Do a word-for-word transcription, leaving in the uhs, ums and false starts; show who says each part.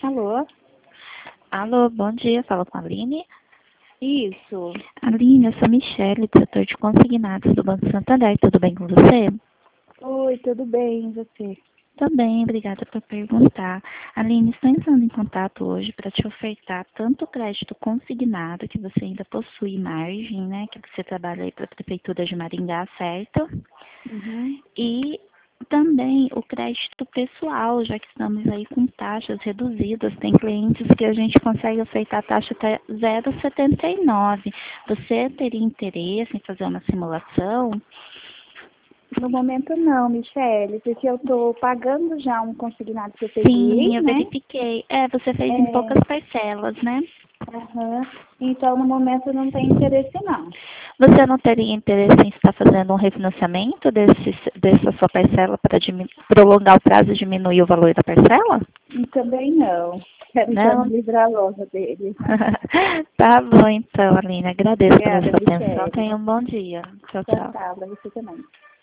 Speaker 1: Alô?
Speaker 2: Alô, bom dia, fala com a Aline.
Speaker 1: Isso.
Speaker 2: Aline, eu sou Michele, diretor de consignados do Banco Santander, tudo bem com você?
Speaker 1: Oi, tudo bem, e você?
Speaker 2: Também, obrigada por perguntar. Aline, estou entrando em contato hoje para te ofertar tanto o crédito consignado, que você ainda possui margem, né, que você trabalha aí para a Prefeitura de Maringá, certo?
Speaker 1: Uhum.
Speaker 2: E também o crédito pessoal, já que estamos aí com taxas reduzidas. Tem clientes que a gente consegue ofertar taxa até zero vírgula setenta e nove. Você teria interesse em fazer uma simulação?
Speaker 1: No momento não, Michele, porque eu estou pagando já um consignado que eu peguei,
Speaker 2: Sim, eu
Speaker 1: né?
Speaker 2: verifiquei. É, você fez em poucas
Speaker 1: É,
Speaker 2: parcelas, né?
Speaker 1: aham. Então, no momento não tem interesse não.
Speaker 2: Você não teria interesse em estar fazendo um refinanciamento desse, dessa sua parcela para prolongar o prazo e diminuir o valor da parcela?
Speaker 1: E também não. Quero já
Speaker 2: Não?
Speaker 1: me livrar logo dele.
Speaker 2: Tá bom então, Aline. Agradeço pela
Speaker 1: Obrigada,
Speaker 2: sua atenção.
Speaker 1: Michele.
Speaker 2: Tenha um bom dia. Tchau,
Speaker 1: Tchau,
Speaker 2: tchau.
Speaker 1: tchau, pra você também.